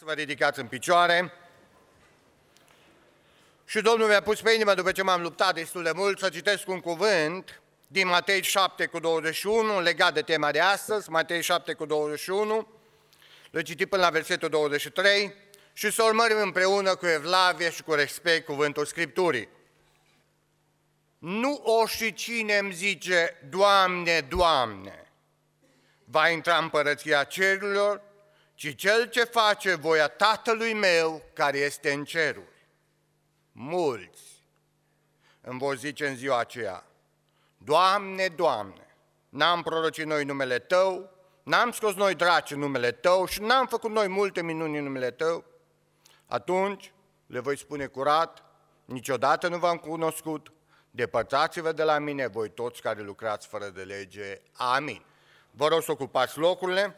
Să vă ridicați în picioare. Și Domnul mi-a pus pe inimă, după ce m-am luptat destul de mult, să citesc un cuvânt din Matei 7:21, legat de tema de astăzi, Matei 7:21, le citim până la versetul 23 și să urmărim împreună cu evlavie și cu respect cuvântul Scripturii. Nu oricine îmi zice, Doamne, Doamne, va intra în împărăția cerurilor, ci cel ce face voia Tatălui meu care este în ceruri. Mulți îmi vor zice în ziua aceea, Doamne, Doamne, n-am prorocit noi numele Tău, n-am scos noi draci în numele Tău și n-am făcut noi multe minuni în numele Tău? Atunci le voi spune curat, niciodată nu v-am cunoscut, depărtați-vă de la mine, voi toți care lucrați fără de lege. Amin. Vă rog să ocupați locurile.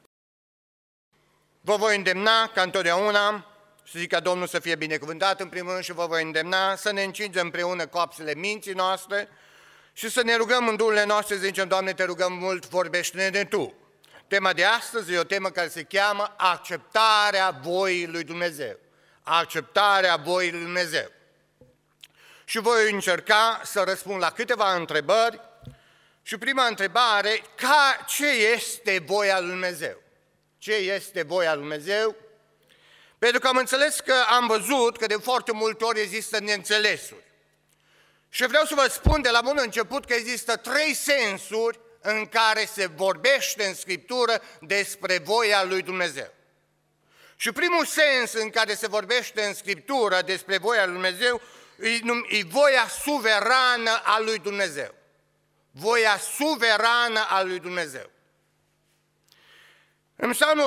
Vă voi îndemna, ca întotdeauna, să zic ca Domnul să fie binecuvântat în primul rând și vă voi îndemna să ne încingem împreună coapsele minții noastre și să ne rugăm în duhurile noastre, să zicem, Doamne, te rugăm mult, vorbește-ne de Tu. Tema de astăzi e o temă care se cheamă acceptarea voii lui Dumnezeu. Acceptarea voii lui Dumnezeu. Și voi încerca să răspund la câteva întrebări. Și prima întrebare, ce este voia lui Dumnezeu? Ce este voia lui Dumnezeu? Pentru că am înțeles că am văzut că de foarte multe ori există neînțelesuri. Și vreau să vă spun de la bun început că există 3 sensuri în care se vorbește în Scriptură despre voia lui Dumnezeu. Și primul sens în care se vorbește în Scriptură despre voia lui Dumnezeu e voia suverană a lui Dumnezeu. Voia suverană a lui Dumnezeu. În Psalmul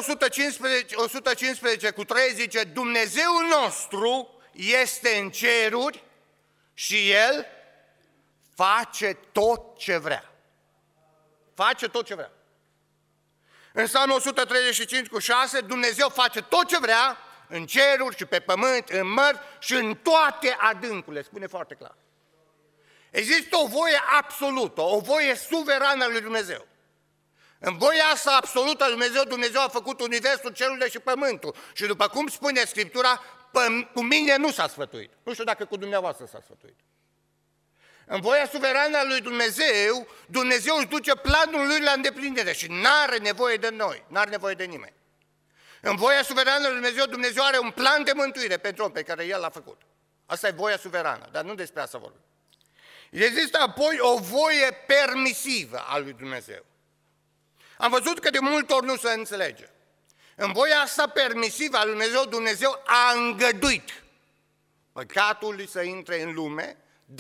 115:3 zice, Dumnezeul nostru este în ceruri și El face tot ce vrea. Face tot ce vrea. În Psalmul 135:6, Dumnezeu face tot ce vrea în ceruri și pe pământ, în mări și în toate adâncurile, spune foarte clar. Există o voie absolută, o voie suverană a lui Dumnezeu. În voia asta absolută a lui Dumnezeu, Dumnezeu a făcut universul, cerurile și pământul. Și după cum spune Scriptura, cu mine nu s-a sfătuit. Nu știu dacă cu dumneavoastră s-a sfătuit. În voia suverană a lui Dumnezeu, Dumnezeu își duce planul lui la îndeplinire și n-are nevoie de noi, n-are nevoie de nimeni. În voia suverană a lui Dumnezeu, Dumnezeu are un plan de mântuire pentru om pe care El l-a făcut. Asta e voia suverană, dar nu despre asta vorbim. Există apoi o voie permisivă a lui Dumnezeu. Am văzut că de multe ori nu se înțelege. În voia asta permisivă a lui Dumnezeu, Dumnezeu a îngăduit păcatul să intre în lume,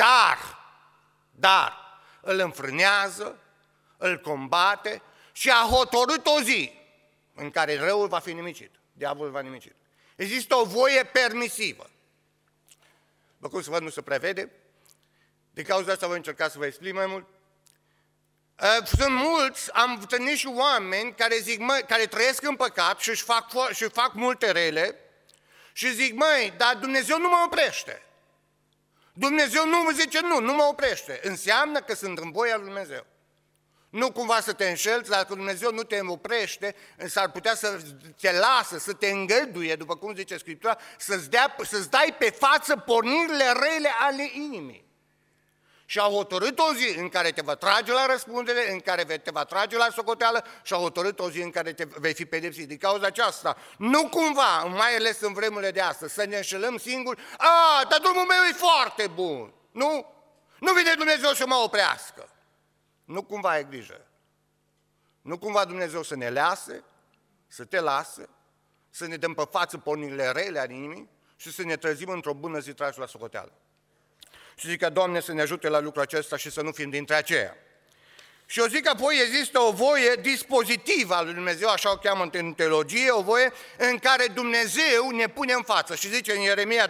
dar îl înfrânează, îl combate și a hotărât o zi în care răul va fi nimicit, diavolul va nimicit. Există o voie permisivă. După cum să văd, nu se prevede. De cauza asta voi încerca să vă explic mai mult. Sunt mulți, am întâlnit și oameni care zic, care trăiesc în păcat și fac multe rele și zic, dar Dumnezeu nu mă oprește. Dumnezeu nu mă zice, nu mă oprește. Înseamnă că sunt în voia lui Dumnezeu. Nu cumva să te înșelți, dacă Dumnezeu nu te oprește, s-ar putea să te lasă, să te îngăduie, după cum zice Scriptura, să-ți dai pe față pornirile rele ale inimii. Și a hotărât o zi în care te va trage la răspundere, în care te va trage la socoteală și a hotărât o zi în care te vei fi pedepsit. Din cauza aceasta, nu cumva, mai ales în vremurile de astăzi, să ne înșelăm singuri, dar drumul meu e foarte bun, nu vine Dumnezeu să mă oprească. Nu cumva ai grijă. Nu cumva Dumnezeu să ne lase, să te lasă, să ne dăm pe față pornirile rele ale inimii și să ne trezim într-o bună zi trași la socoteală. Și zic că Doamne să ne ajute la lucrul acesta și să nu fim dintre aceia. Și eu zic că apoi există o voie dispozitivă a lui Dumnezeu, așa o cheamă în teologie, o voie în care Dumnezeu ne pune în față. Și zice în Ieremia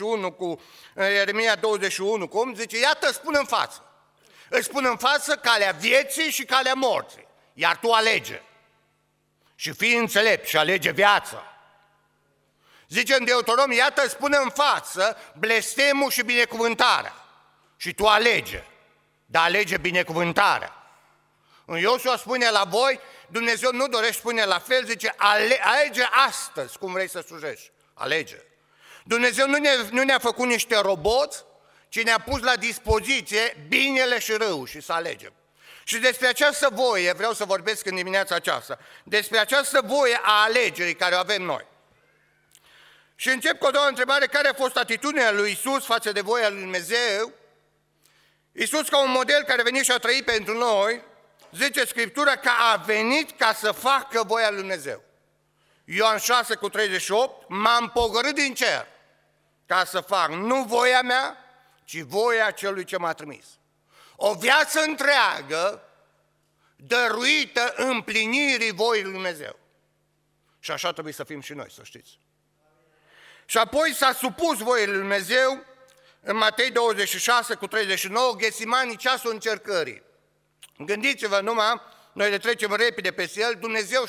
21, cum? Zice, iată, îți spun în față. Îți spun în față calea vieții și calea morții, iar tu alege. Și fii înțelept și alege viața. Zice în Deuteronom, iată, îți spune în față blestemul și binecuvântarea. Și tu alege, dar alege binecuvântarea. În Iosua spune la voi, Dumnezeu nu dorește, spune la fel, zice, alege astăzi cum vrei să slujești. Alege. Dumnezeu nu ne-a făcut niște roboți, ci ne-a pus la dispoziție binele și rău și să alegem. Și despre această voie vreau să vorbesc în dimineața aceasta, despre această voie a alegerii care o avem noi. Și încep cu o doua întrebare: care a fost atitudinea lui Iisus față de voia lui Dumnezeu? Iisus, ca un model care a venit și a trăit pentru noi, zice Scriptura că a venit ca să facă voia lui Dumnezeu. Ioan 6:38, m-am pogorât din cer ca să fac nu voia mea, ci voia celui ce m-a trimis. O viață întreagă dăruită împlinirii voii lui Dumnezeu. Și așa trebuie să fim și noi, să știți. Și apoi s-a supus voii lui Dumnezeu în Matei 26:39, Ghesimani, ceasul încercării. Gândiți-vă numai, noi le trecem repede peste el, Dumnezeu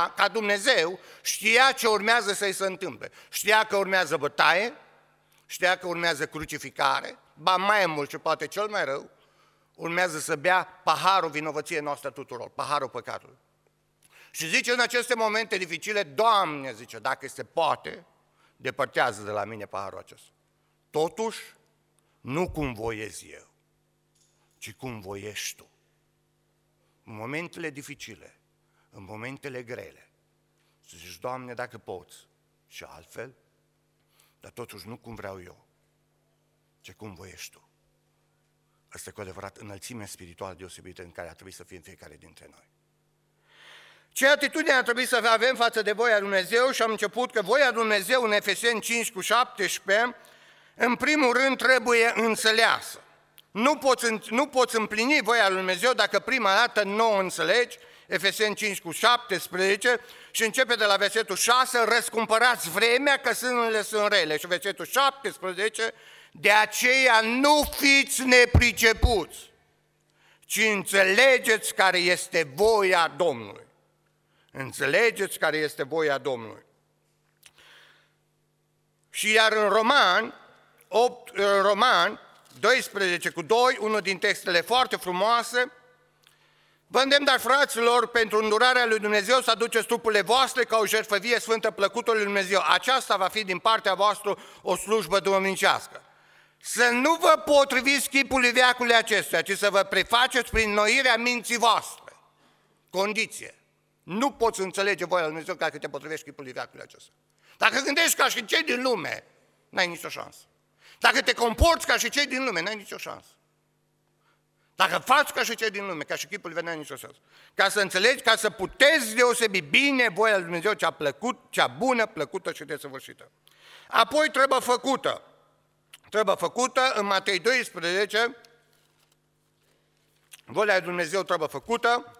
știa ce urmează să-i se întâmple. Știa că urmează bătaie, știa că urmează crucificare, ba mai mult și poate cel mai rău, urmează să bea paharul vinovăției noastre tuturor, paharul păcatului. Și zice în aceste momente dificile, Doamne, zice, dacă se poate, depărtează de la mine paharul acesta. Totuși, nu cum voiez eu, ci cum voiești tu. În momentele dificile, în momentele grele, să zici, Doamne, dacă poți, și altfel, dar totuși nu cum vreau eu, ci cum voiești tu. Asta e cu adevărat înălțimea spirituală deosebită în care ar trebui să fim fiecare dintre noi. Ce atitudine ar trebui să avem față de voia lui Dumnezeu? Și am început că voia lui Dumnezeu în Efeseni 5:17, în primul rând trebuie înțeleasă. Nu poți împlini voia lui Dumnezeu dacă prima dată nu o înțelegi. Efeseni 5:17 și începe de la versetul 6, răscumpărați vremea că sânele sunt rele. Și versetul 17, de aceea nu fiți nepricepuți, ci înțelegeți care este voia Domnului. Înțelegeți care este voia Domnului. Și iar în Roman 12:2, unul din textele foarte frumoase, vă îndemn, dar fraților, pentru îndurarea lui Dumnezeu să aduceți trupurile voastre ca o jertfă vie sfântă plăcută lui Dumnezeu. Aceasta va fi din partea voastră o slujbă duhovnicească. Să nu vă potriviți chipului veacului acestuia, ci să vă prefaceți prin înnoirea minții voastre. Condiție. Nu poți înțelege voia lui Dumnezeu dacă te potrivești chipului veacului acesta. Dacă gândești ca și cei din lume, n-ai nicio șansă. Dacă te comporți ca și cei din lume, n-ai nicio șansă. Dacă faci ca și cei din lume, ca și chipul venea, nicio șansă. Ca să înțelegi, ca să puteți deosebi bine voia lui Dumnezeu, cea bună, plăcută și desăvârșită. Apoi trebuie făcută în Matei 12, voia lui Dumnezeu trebuie făcută,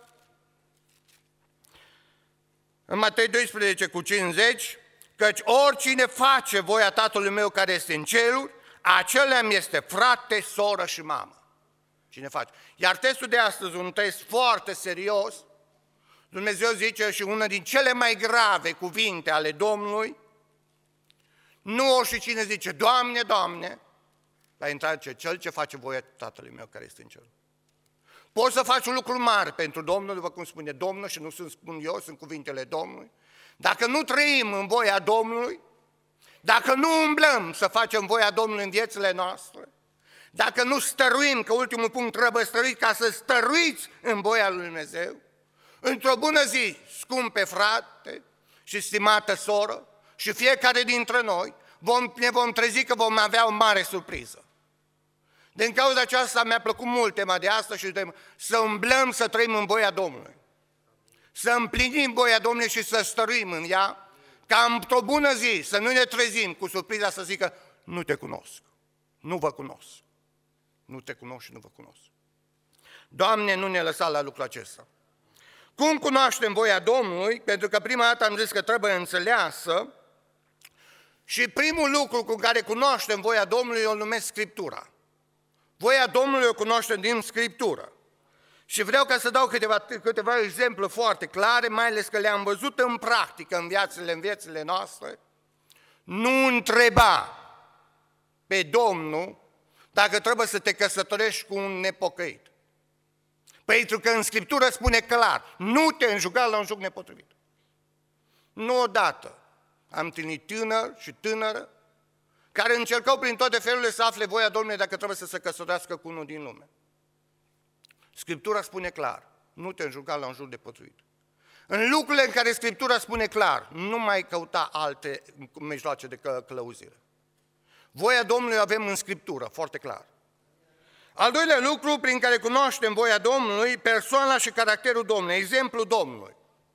în Matei 12:50, căci oricine face voia Tatălui meu care este în ceruri, acela mi este frate, soră și mamă. Cine face? Iar textul de astăzi, un text foarte serios, Dumnezeu zice și una din cele mai grave cuvinte ale Domnului, nu oricine zice, Doamne, Doamne, la intrare ce cel ce face voia Tatălui meu care este în cer. Poți să faci un lucru mare pentru Domnul, după cum spune Domnul, și nu sunt spun eu, sunt cuvintele Domnului. Dacă nu trăim în voia Domnului, dacă nu umblăm să facem voia Domnului în viețile noastre, dacă nu stăruim, că ultimul punct trebuie stăruit ca să stăruiți în voia lui Dumnezeu, într-o bună zi, scumpe frate și stimată soră, și fiecare dintre noi ne vom trezi că vom avea o mare surpriză. Din cauza aceasta mi-a plăcut mult tema de astăzi și să umblăm să trăim în voia Domnului. Să împlinim voia Domnului și să stăruim în ea, ca într-o bună zi să nu ne trezim cu surpriza să zică, nu te cunosc, nu vă cunosc. Nu te cunosc și nu vă cunosc. Doamne, nu ne lăsa la lucrul acesta. Cum cunoaștem voia Domnului? Pentru că prima dată am zis că trebuie înțeleasă și primul lucru cu care cunoaștem voia Domnului o numesc Scriptura. Voia Domnului o cunoaștem din Scriptură. Și vreau ca să dau câteva exemple foarte clare, mai ales că le-am văzut în practică în viețile noastre. Nu întreba pe Domnul dacă trebuie să te căsătorești cu un nepocăit. Pentru că în Scriptură spune clar, nu te înjuga la un joc nepotrivit. Nu odată am întâlnit tânăr și tânără care încercau prin toate felurile să afle voia Domnului dacă trebuie să se căsătorească cu unul din lume. Scriptura spune clar, nu te înjuga la un joc nepotrivit. În lucrurile în care Scriptura spune clar, nu mai căuta alte mijloace de călăuzire. Voia Domnului o avem în Scriptură, foarte clar. Al doilea lucru prin care cunoaștem voia Domnului, persoana și caracterul Domnului, exemplul Domnului.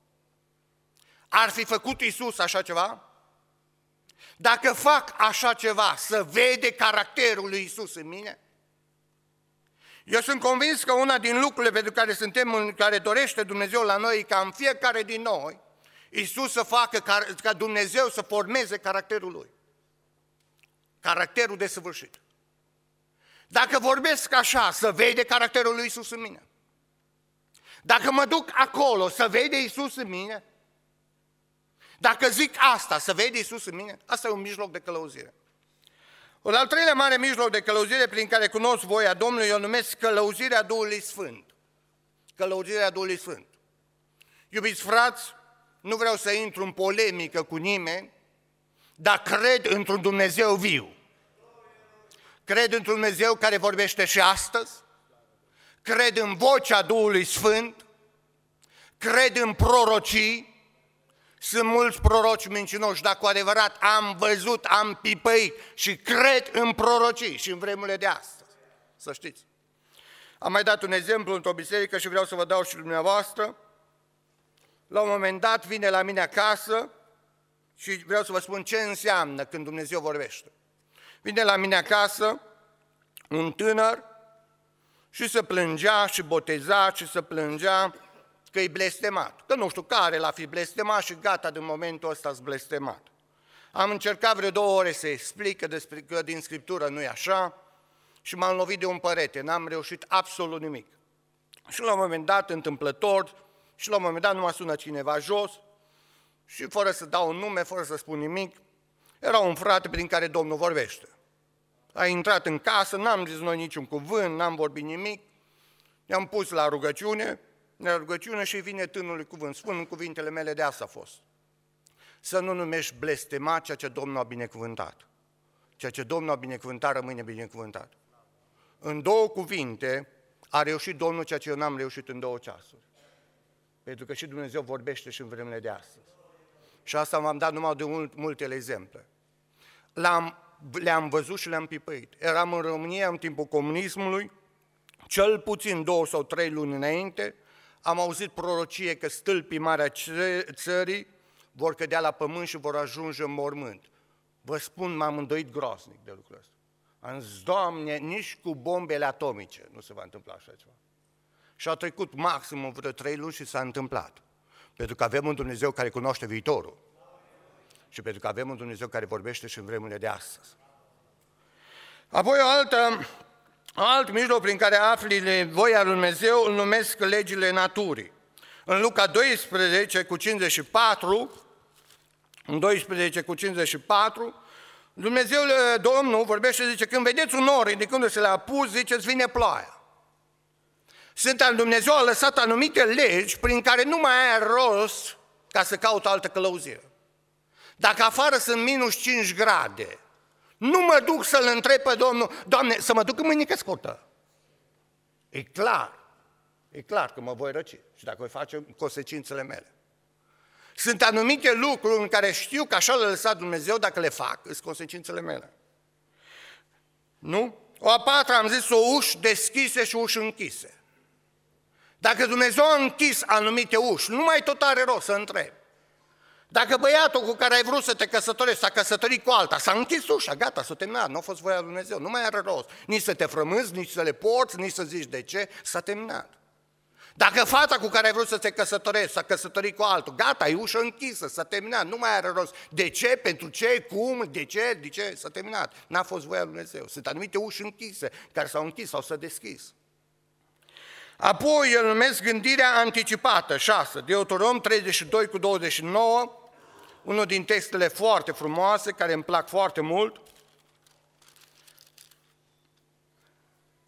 Ar fi făcut Iisus așa ceva? Dacă fac așa ceva, să vede caracterul lui Iisus în mine? Eu sunt convins că una din lucrurile pentru care suntem, care dorește Dumnezeu la noi, ca în fiecare din noi, Iisus să facă, ca Dumnezeu să formeze caracterul Lui. Caracterul desăvârșit. Dacă vorbesc așa, să vede caracterul lui Iisus în mine. Dacă mă duc acolo, să vede Iisus în mine. Dacă zic asta, să vede Iisus în mine. Asta e un mijloc de călăuzire. Un al treilea mare mijloc de călăuzire prin care cunosc voia Domnului, eu numesc călăuzirea Duhului Sfânt. Călăuzirea Duhului Sfânt. Iubiți frați, nu vreau să intru în polemică cu nimeni, dar cred într-un Dumnezeu viu. Cred într-un Dumnezeu care vorbește și astăzi, cred în vocea Duhului Sfânt, cred în prorocii. Sunt mulți proroci mincinoși, dar cu adevărat am văzut, am pipăit și cred în prorocii și în vremurile de astăzi, să știți. Am mai dat un exemplu într-o biserică și vreau să vă dau și dumneavoastră. La un moment dat vine la mine acasă și vreau să vă spun ce înseamnă când Dumnezeu vorbește. Vine la mine acasă un tânăr și se plângea și boteza și se plângea că e blestemat. Că nu știu care l-a fi blestemat și gata, din momentul ăsta s blestemat. Am încercat vreo 2 ore să explic că din Scriptură nu e așa și m-am lovit de un perete, n-am reușit absolut nimic. Și la un moment dat, întâmplător, și la un moment dat nu mă sună cineva jos și fără să dau un nume, fără să spun nimic, era un frate prin care Domnul vorbește. A intrat în casă, n-am zis noi niciun cuvânt, n-am vorbit nimic, ne-am pus la rugăciune și vine tânărul cuvânt. Spun în cuvintele mele, de asta a fost. Să nu numești blestemat ceea ce Domnul a binecuvântat. Ceea ce Domnul a binecuvântat rămâne binecuvântat. În 2 cuvinte a reușit Domnul ceea ce eu n-am reușit în 2 ceasuri. Pentru că și Dumnezeu vorbește și în vremurile de astăzi. Și asta v-am dat numai de multele exemple. Le-am văzut și le-am pipăit. Eram în România în timpul comunismului, cel puțin 2 sau 3 luni înainte, am auzit prorocie că stâlpii mari a țării vor cădea la pământ și vor ajunge în mormânt. Vă spun, m-am îndoit groaznic de lucrul ăsta. Am zis, Doamne, nici cu bombele atomice nu se va întâmpla așa ceva. Și a trecut maxim vreo 3 luni și s-a întâmplat. Pentru că avem un Dumnezeu care cunoaște viitorul. Și pentru că avem un Dumnezeu care vorbește și în vremurile de astăzi. Apoi alt mijloc prin care afli voia lui Dumnezeu îl numesc legile naturii. În Luca 12 cu 54, Dumnezeu, Domnul vorbește și zice, când vedeți un nor ridicându-se la apus, ziceți, vine ploaia. Dumnezeu a lăsat anumite legi prin care nu mai ai rost ca să caut altă călăuzire. Dacă afară sunt minus 5 grade, nu mă duc să-L întreb pe Domnul, Doamne, să mă duc în mâinică scurtă. E clar că mă voi răci și dacă voi face consecințele mele. Sunt anumite lucruri în care știu că așa le-a lăsat Dumnezeu, dacă le fac, sunt consecințele mele. Nu? O a patra am zis, o uși deschise și uși închise. Dacă Dumnezeu a închis anumite uși, nu mai tot are rost să întrebi. Dacă băiatul cu care ai vrut să te căsătorești s-a căsătorit cu alta, s-a închis ușa, gata, s-a terminat, nu a fost voia lui Dumnezeu, nu mai are rost. Nici să te frămânzi, nici să le porți, nici să zici de ce, s-a terminat. Dacă fata cu care ai vrut să te căsătorești s-a căsătorit cu altul, gata, e ușa închisă, s-a terminat, nu mai are rost. De ce, pentru ce, cum, de ce, s-a terminat. N-a fost voia lui Dumnezeu. Sunt anumite uși închise, care s-au închis sau s-au deschis. Apoi îl numesc gândirea anticipată, 6, Deuteronom 32 cu 29, unul din textele foarte frumoase, care îmi plac foarte mult.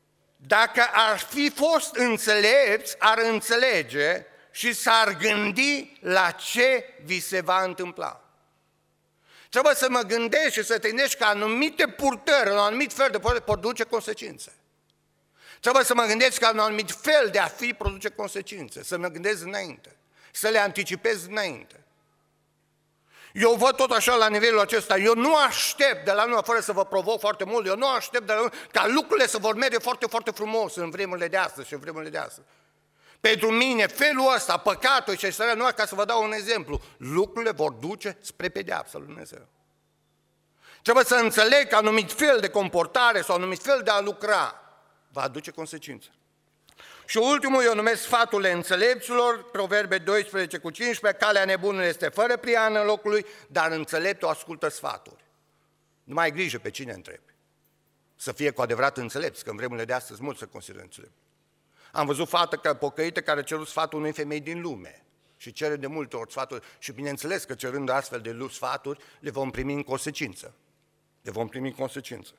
dacă ar fi fost înțelepți, ar înțelege și s-ar gândi la ce vi se va întâmpla. Trebuie să mă gândesc și să te gândești că anumite purtări, un anumit fel de purtări produce consecințe. Trebuie să mă gândesc că un anumit fel de a fi produce consecințe, să mă gândesc înainte, să le anticipez înainte. Eu văd tot așa la nivelul acesta, eu nu aștept de la noi, fără să vă provoc foarte mult, eu nu aștept de la noi ca lucrurile să vor merge foarte, foarte frumos în vremurile de astăzi și în vremurile de astăzi. Pentru mine, felul ăsta, păcatul și așa, nu, ca să vă dau un exemplu, lucrurile vor duce spre pedeapsa lui Dumnezeu. Trebuie să înțeleg că anumit fel de comportare sau anumit fel de a lucra va aduce consecințe. Și ultimul, eu numesc sfaturile înțelepților, Proverbe 12:15, calea nebunului este fără prihană în locul lui, dar înțeleptul ascultă sfaturi. Nu mai ai grijă pe cine întrebi. Să fie cu adevărat înțelepți, că în vremurile de astăzi mulți se consideră înțelepți. Am văzut fată pocăită care a cerut sfatul unei femei din lume și cere de multe ori sfaturi și bineînțeles că cerând astfel de sfaturi le vom primi în consecință. Le vom primi în consecință.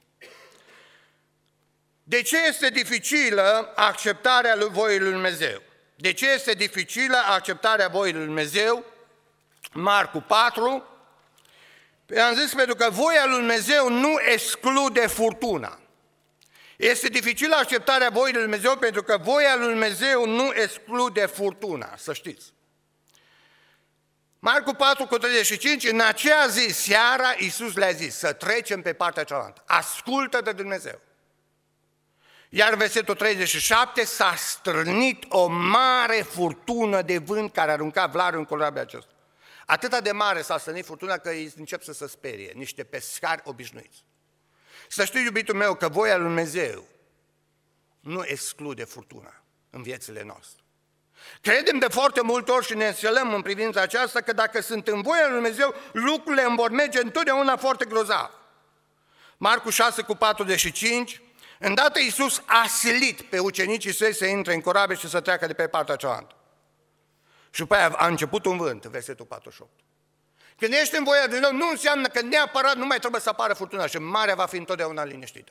De ce este dificilă acceptarea voii lui Dumnezeu? De ce este dificilă acceptarea voii lui Dumnezeu? Marcu 4. Am zis pentru că voia lui Dumnezeu nu exclude furtuna. Este dificilă acceptarea voii lui Dumnezeu pentru că voia lui Dumnezeu nu exclude furtuna, să știți. Marcu 4:35, în aceea zi, seara, Iisus le-a zis să trecem pe partea cealaltă. Ascultă de Dumnezeu. Iar versetul 37, s-a strânit o mare furtună de vânt care arunca vlariul în corabia acesta. Atâta de mare s-a strânit furtuna că ei încep să se sperie, niște pescari obișnuiți. Să știi, iubitul meu, că voia lui Dumnezeu nu exclude furtuna în viețile noastre. Credem de foarte multe ori și ne înșelăm în privința aceasta că dacă sunt în voia lui Dumnezeu, lucrurile îmi vor merge întotdeauna foarte grozav. Marcu 6:45, îndată Iisus a silit pe ucenicii săi să intre în corabie și să treacă de pe partea cealaltă. Și după aia a început un vânt, versetul 48. Când ești în voia lui Dumnezeu, nu înseamnă că neapărat nu mai trebuie să apară furtuna și marea va fi întotdeauna liniștită.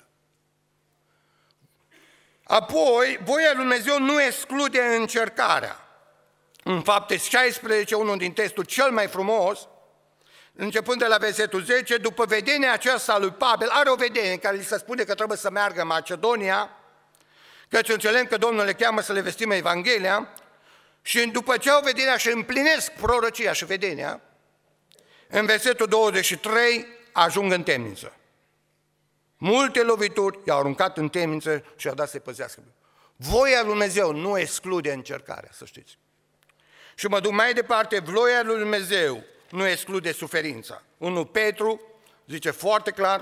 Apoi, voia lui Dumnezeu nu exclude încercarea. În Fapte 16, unul din textul cel mai frumos, începând de la versetul 10, după vedenia aceasta lui Pavel, are o vedenie în care li se spune că trebuie să meargă în Macedonia, căci înțeleg că Domnul le cheamă să le vestim Evanghelia, și după ce au vedenia și împlinesc prorocia și vedenia, în versetul 23 ajung în temniță. Multe lovituri i-au aruncat în temniță și i-au dat să-i păzească. Voia lui Dumnezeu nu exclude încercarea, să știți. Și mă duc mai departe, voia lui Dumnezeu nu exclude suferința. 1 Petru zice foarte clar,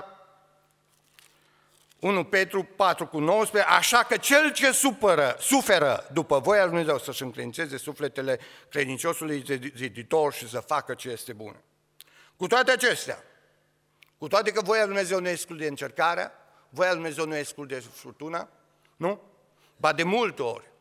1 Petru 4:19, așa că cel ce suferă după voia lui Dumnezeu să-și încredințeze sufletele credinciosului ziditor și să facă ce este bun. Cu toate acestea, cu toate că voia lui Dumnezeu nu exclude încercarea, voia lui Dumnezeu nu exclude furtuna, nu? Ba de multe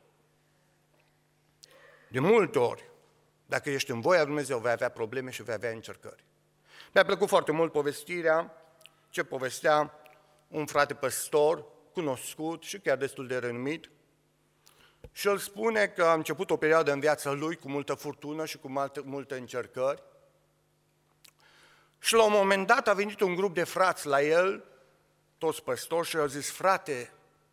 ori, dacă ești în voia lui Dumnezeu, vei avea probleme și vei avea încercări. Mi-a plăcut foarte mult povestirea ce povestea un frate păstor, cunoscut și chiar destul de renumit, și el spune că a început o perioadă în viața lui cu multă furtună și cu multe încercări. Și la un moment dat a venit un grup de frați la el, toți păstori, și au zis, frate,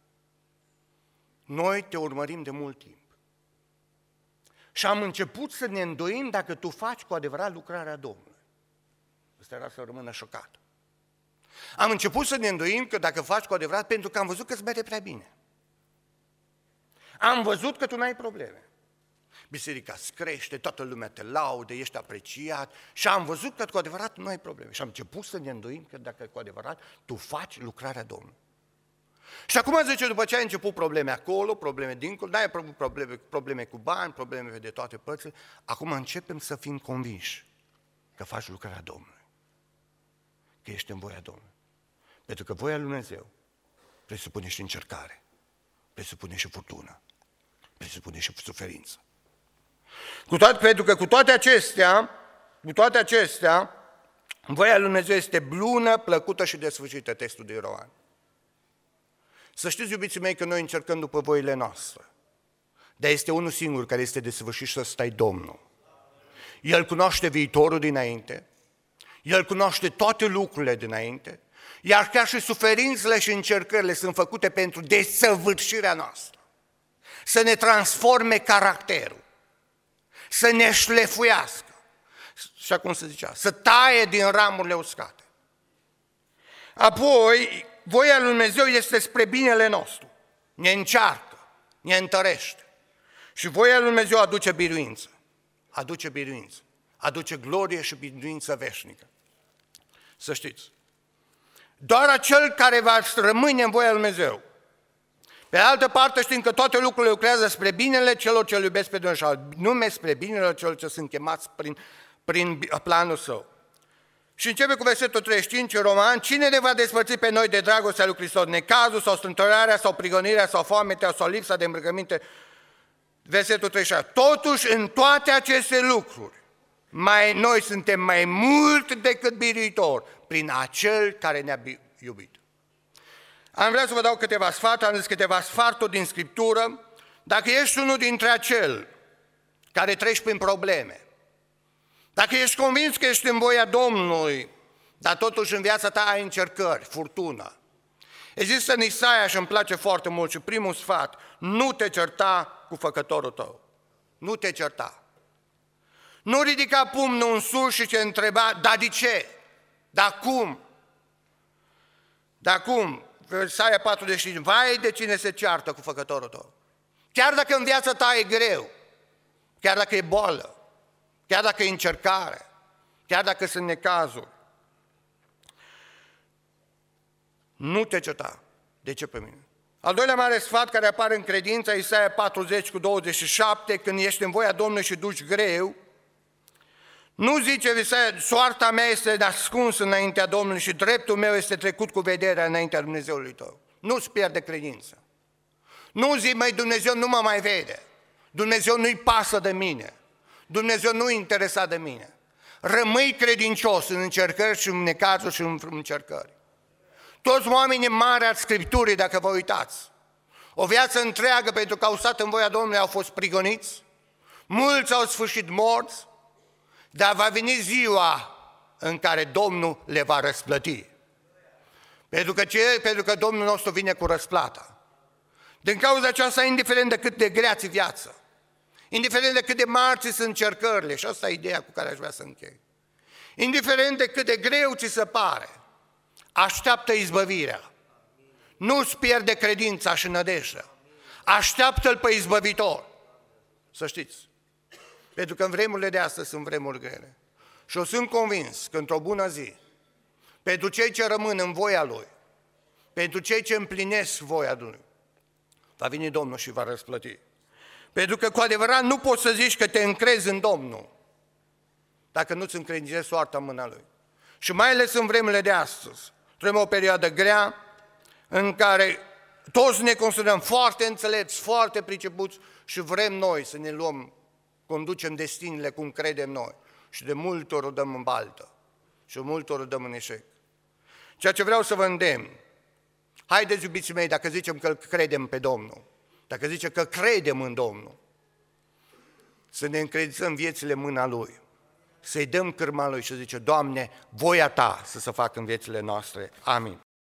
noi te urmărim de mult timp. Și am început să ne îndoim dacă tu faci cu adevărat lucrarea Domnului. Ăsta era să rămână șocat. Am început să ne îndoim că dacă faci cu adevărat, pentru că am văzut că îți merge prea bine. Am văzut că tu n-ai probleme. Biserica îți crește, toată lumea te laude, ești apreciat și am văzut că cu adevărat nu ai probleme. Și am început să ne îndoim că dacă cu adevărat tu faci lucrarea Domnului. Și acum zice, după ce ai început probleme acolo, probleme dincolo, n-ai probleme cu bani, probleme de toate părțile, acum începem să fim convinși că faci lucrarea Domnului. Că ești în voia Domnului. Pentru că voia lui Dumnezeu presupune și încercare, presupune și furtună, presupune și suferință. Pentru că cu toate acestea, voia lui Dumnezeu este bună, plăcută și desfășuită, textul de Ioan. Să știți, iubiții mei, că noi încercăm după voile noastre. Dar este unul singur care este desăvârșit și ăsta e Domnul. El cunoaște viitorul dinainte, El cunoaște toate lucrurile dinainte, iar chiar și suferințele și încercările sunt făcute pentru desăvârșirea noastră. Să ne transforme caracterul, să ne șlefuiască, și cum se zicea, să taie din ramurile uscate. Apoi, voia lui Dumnezeu este spre binele nostru, ne încearcă, ne întărește. Și voia lui Dumnezeu aduce biruință, aduce glorie și biruință veșnică. Să știți, doar acel care va rămâne în voia lui Dumnezeu. Pe de altă parte știm că toate lucrurile lucrează spre binele celor ce îl iubesc pe Dumnezeu și anume spre binele celor ce sunt chemați prin planul Său. Și începe cu versetul 35 în Roman: cine ne va despărți pe noi de dragostea lui Hristos? Necazul sau strâmtorarea sau prigonirea sau foametea sau lipsa de îmbrăcăminte? Versetul 36. Totuși, în toate aceste lucruri, noi suntem mai mult decât biruitori prin acel care ne-a iubit. Am vrea să vă dau câteva sfaturi, am zis câteva sfaturi din Scriptură. Dacă ești unul dintre acel care treci prin probleme, dacă ești convins că ești în voia Domnului, dar totuși în viața ta ai încercări, furtună, există în Isaia și îmi place foarte mult și primul sfat: nu te certa cu făcătorul tău. Nu te certa. Nu ridica pumnul în sus și te întreba: dar de ce? Dar cum? Dar cum? Isaia 45, vai de cine se ceartă cu făcătorul tău. Chiar dacă în viața ta e greu, chiar dacă e boală, chiar dacă e încercare, chiar dacă sunt necazuri, nu te certa. De ce pe mine? Al doilea mare sfat care apare în credința, Isaia 40 cu 27, când ești în voia Domnului și duci greu, nu zice Isaia: soarta mea este ascunsă înaintea Domnului și dreptul meu este trecut cu vederea înaintea Dumnezeului tău. Nu-ți pierde credința. Nu zi: măi, Dumnezeu nu mă mai vede, Dumnezeu nu-i pasă de mine, Dumnezeu nu-i interesat de mine. Rămâi credincios în încercări și în necazuri și în încercări. Toți oamenii mari ai Scripturii, dacă vă uitați, o viață întreagă pentru că au stat în voia Domnului au fost prigoniți, mulți au sfârșit morți, dar va veni ziua în care Domnul le va răsplăti. Pentru că Domnul nostru vine cu răsplata. Din cauza aceasta, indiferent de cât de grea ți viață, indiferent de cât de mari ți sunt încercările, și asta e ideea cu care aș vrea să închei, indiferent de cât de greu ți se pare, așteaptă izbăvirea. Nu-ți pierde credința și nădejdea. Așteaptă-L pe izbăvitor. Să știți. Pentru că în vremurile de astăzi sunt vremuri grele. Și eu sunt convins că într-o bună zi, pentru cei ce rămân în voia Lui, pentru cei ce împlinesc voia Lui, va veni Domnul și va răsplăti. Pentru că cu adevărat nu poți să zici că te încrezi în Domnul dacă nu-ți încredințezi soarta în mâna Lui. Și mai ales în vremurile de astăzi, trăim o perioadă grea în care toți ne considerăm foarte înțelepți, foarte pricepuți și vrem noi să ne conducem destinile cum credem noi. Și de multe ori o dăm în baltă și de multe ori o dăm în eșec. Ceea ce vreau să vă îndemn, haideți, iubiții mei, dacă zicem că credem pe Domnul, dacă zicem că credem în Domnul, să ne încredințăm viețile în mâna Lui, să-i dăm cârma Lui și zice: Doamne, voia Ta să se facă în viețile noastre. Amin.